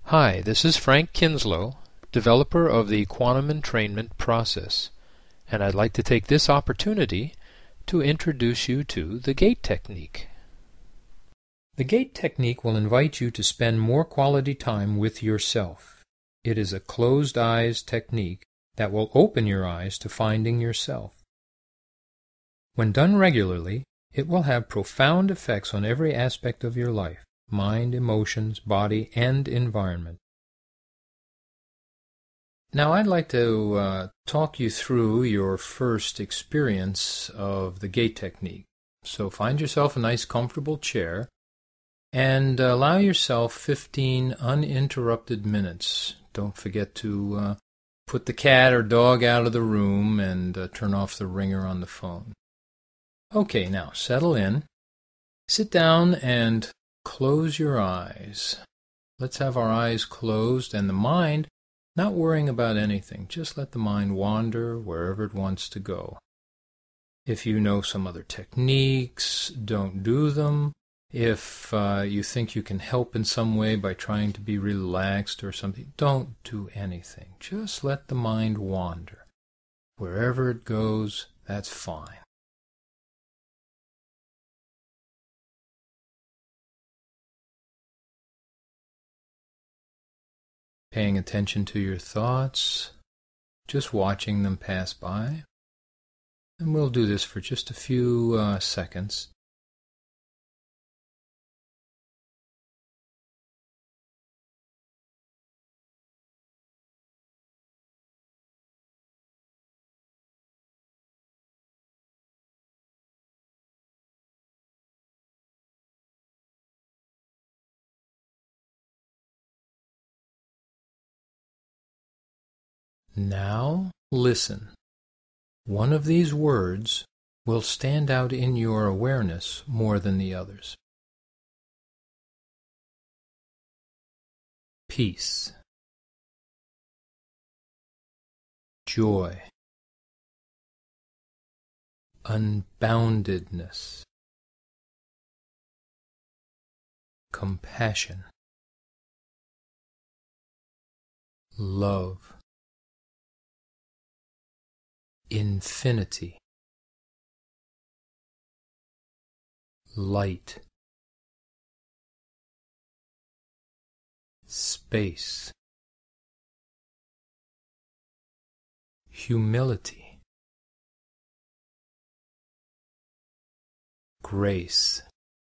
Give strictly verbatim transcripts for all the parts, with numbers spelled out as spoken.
Hi, this is Frank Kinslow, developer of the Quantum Entrainment Process, and I'd like to take this opportunity to introduce you to the GATE technique. The GATE technique will invite you to spend more quality time with yourself. It is a closed eyes technique that will open your eyes to finding yourself. When done regularly, it will have profound effects on every aspect of your life: mind, emotions, body, and environment. Now I'd like to uh, talk you through your first experience of the GATE technique. So find yourself a nice comfortable chair and allow yourself fifteen uninterrupted minutes. Don't forget to uh, put the cat or dog out of the room and uh, turn off the ringer on the phone. Okay, now settle in. Sit down and close your eyes. Let's have our eyes closed and the mind not worrying about anything. Just let the mind wander wherever it wants to go. If you know some other techniques, don't do them. If uh, you think you can help in some way by trying to be relaxed or something, don't do anything. Just let the mind wander. Wherever it goes, that's fine. Paying attention to your thoughts, just watching them pass by. And we'll do this for just a few uh, seconds. Now listen. One of these words will stand out in your awareness more than the others. Peace, joy, unboundedness, compassion, love, infinity, light, space, humility, grace,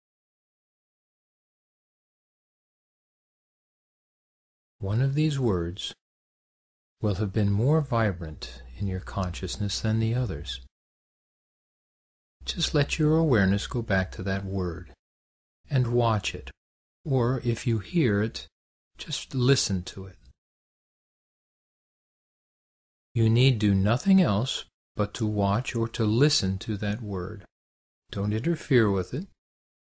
one of these words will have been more vibrant in your consciousness than the others. Just let your awareness go back to that word and watch it, or if you hear it, just listen to it. You need do nothing else but to watch or to listen to that word. Don't interfere with it.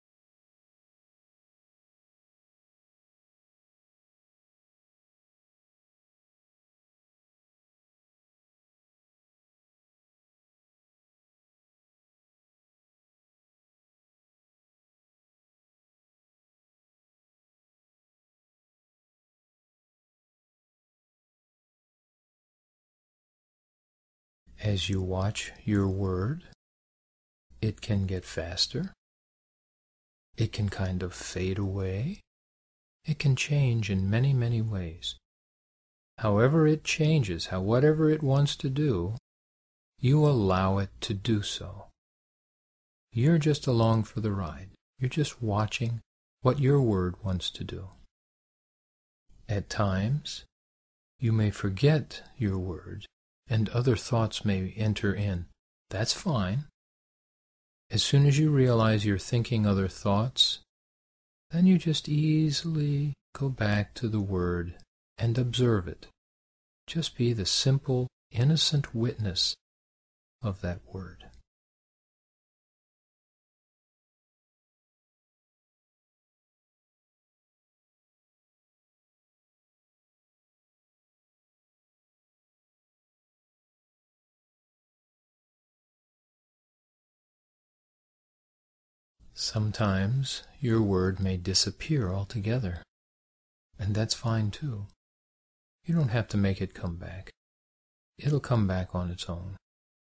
As you watch your word, it can get faster. It can kind of fade away. It can change in many, many ways. However it changes, how whatever it wants to do, you allow it to do so. You're just along for the ride. You're just watching what your word wants to do. At times, you may forget your word, and other thoughts may enter in. That's fine. As soon as you realize you're thinking other thoughts, then you just easily go back to the word and observe it. Just be the simple, innocent witness of that word. Sometimes your word may disappear altogether. and that's fine too. You don't have to make it come back. It'll come back on its own.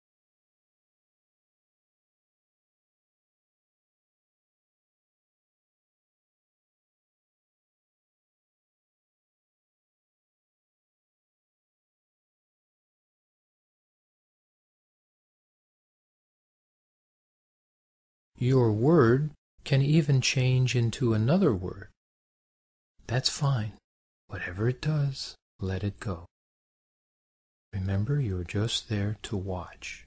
Your word can even change into another word. That's fine. Whatever it does, let it go. Remember, you're just there to watch.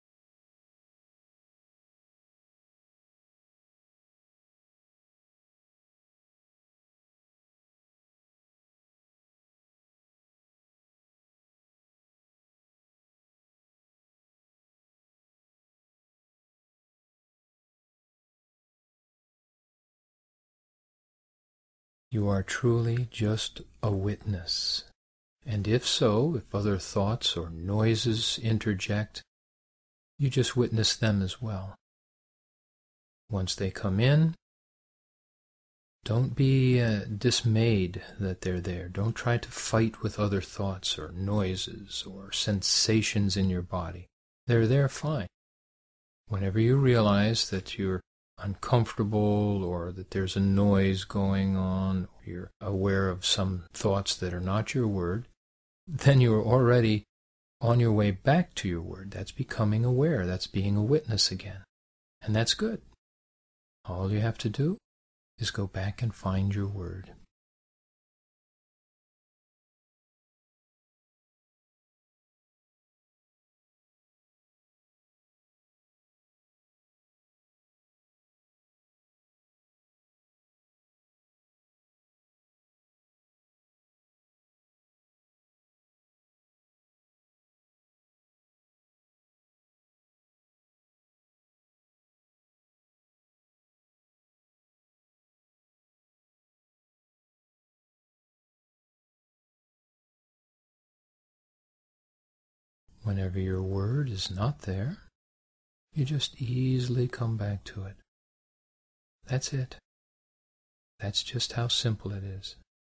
You are truly just a witness. And if so, if other thoughts or noises interject, you just witness them as well. Once they come in, don't be uh, dismayed that they're there. Don't try to fight with other thoughts or noises or sensations in your body. They're there fine. Whenever you realize that you're uncomfortable or that there's a noise going on, or you're aware of some thoughts that are not your word, then you're already on your way back to your word. That's becoming aware. That's being a witness again. And that's good. All you have to do is go back and find your word. Whenever your word is not there, you just easily come back to it. That's it. That's just how simple it is.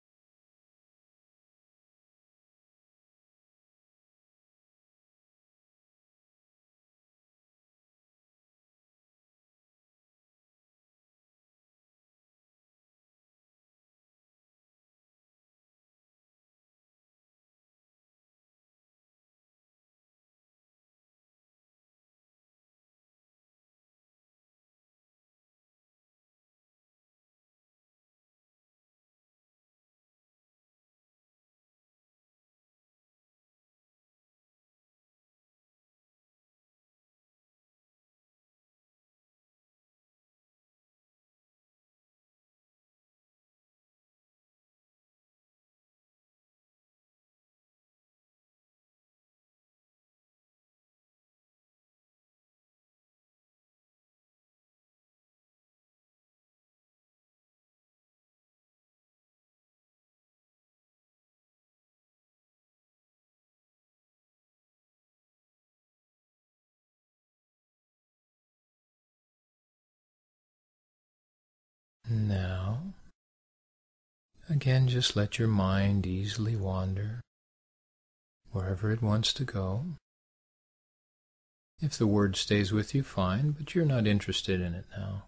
Now, again, just let your mind easily wander wherever it wants to go. If the word stays with you, fine, but you're not interested in it now.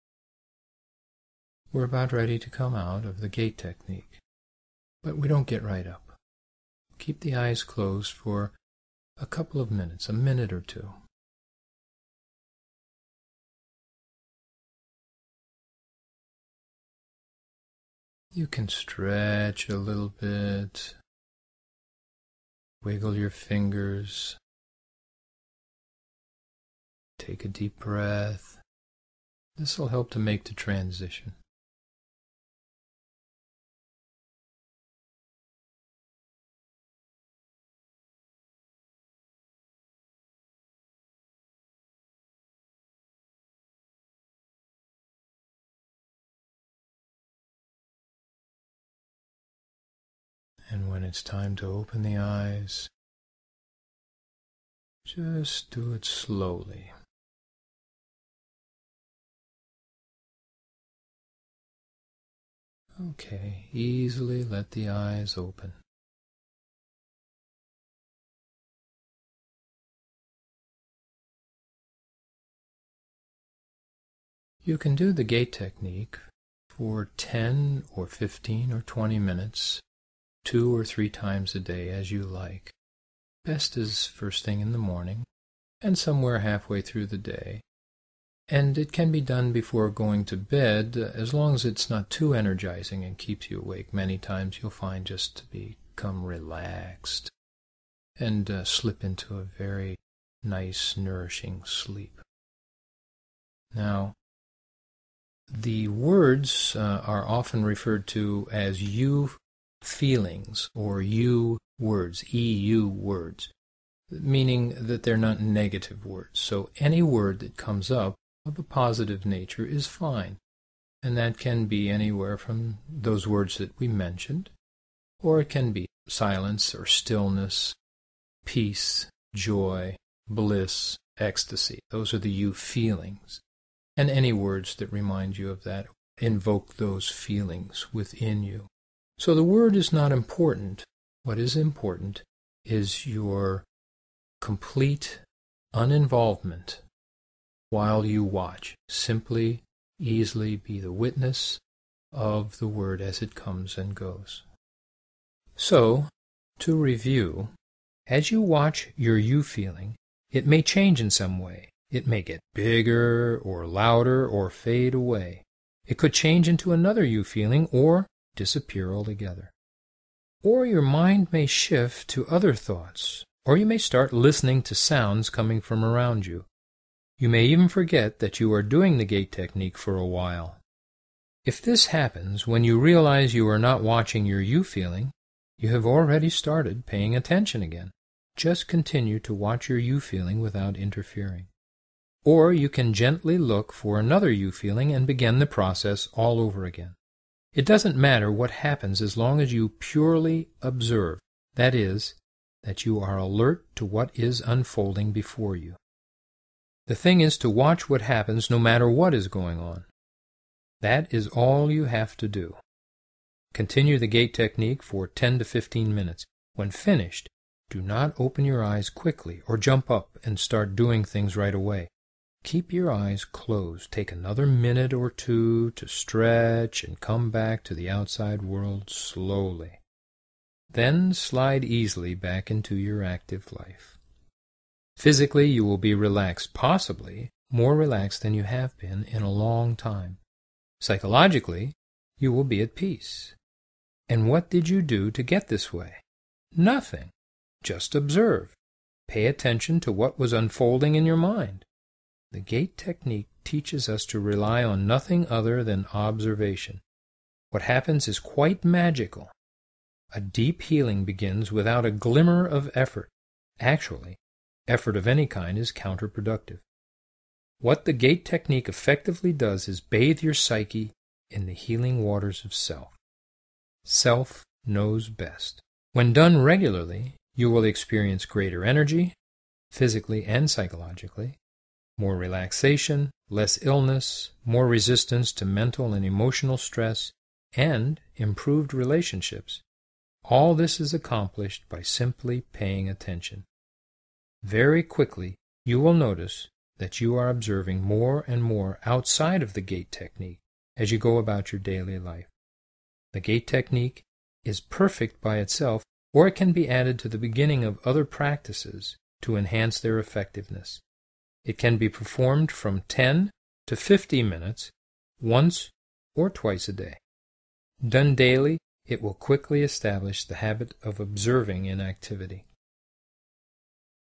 We're about ready to come out of the gate technique, but we don't get right up. Keep the eyes closed for a couple of minutes, a minute or two. You can stretch a little bit, wiggle your fingers, take a deep breath. This will help to make the transition. And when it's time to open the eyes, just do it slowly. Okay, easily let the eyes open. You can do the gate technique for ten or fifteen or twenty minutes, two or three times a day as you like. Best is first thing in the morning and somewhere halfway through the day. And it can be done before going to bed, as long as it's not too energizing and keeps you awake. Many times you'll find just to become relaxed and uh, slip into a very nice, nourishing sleep. Now, the words uh, are often referred to as you feelings or you words, E U words, meaning that they're not negative words. So any word that comes up of a positive nature is fine, and that can be anywhere from those words that we mentioned, or it can be silence or stillness, peace, joy, bliss, ecstasy. Those are the you feelings. And any words that remind you of that, invoke those feelings within you. So the word is not important. What is important is your complete uninvolvement while you watch. Simply, easily be the witness of the word as it comes and goes. So, to review, as you watch your you feeling, it may change in some way. It may get bigger or louder or fade away. It could change into another you feeling or disappear altogether. Or your mind may shift to other thoughts, or you may start listening to sounds coming from around you. You may even forget that you are doing the gate technique for a while. If this happens when you realize you are not watching your you feeling, you have already started paying attention again. Just continue to watch your you feeling without interfering. Or you can gently look for another you feeling and begin the process all over again. It doesn't matter what happens as long as you purely observe, that is, that you are alert to what is unfolding before you. The thing is to watch what happens no matter what is going on. That is all you have to do. Continue the gate technique for ten to fifteen minutes. When finished, do not open your eyes quickly or jump up and start doing things right away. Keep your eyes closed. Take another minute or two to stretch and come back to the outside world slowly. Then slide easily back into your active life. Physically, you will be relaxed, possibly more relaxed than you have been in a long time. Psychologically, you will be at peace. And what did you do to get this way? Nothing. Just observe. Pay attention to what was unfolding in your mind. The gate technique teaches us to rely on nothing other than observation. What happens is quite magical. A deep healing begins without a glimmer of effort. Actually, effort of any kind is counterproductive. What the gate technique effectively does is bathe your psyche in the healing waters of self. Self knows best. When done regularly, you will experience greater energy, physically and psychologically, more relaxation, less illness, more resistance to mental and emotional stress, and improved relationships. All this is accomplished by simply paying attention. Very quickly, you will notice that you are observing more and more outside of the gate technique as you go about your daily life. The gate technique is perfect by itself, or it can be added to the beginning of other practices to enhance their effectiveness. It can be performed from ten to fifty minutes, once or twice a day. Done daily, it will quickly establish the habit of observing in activity.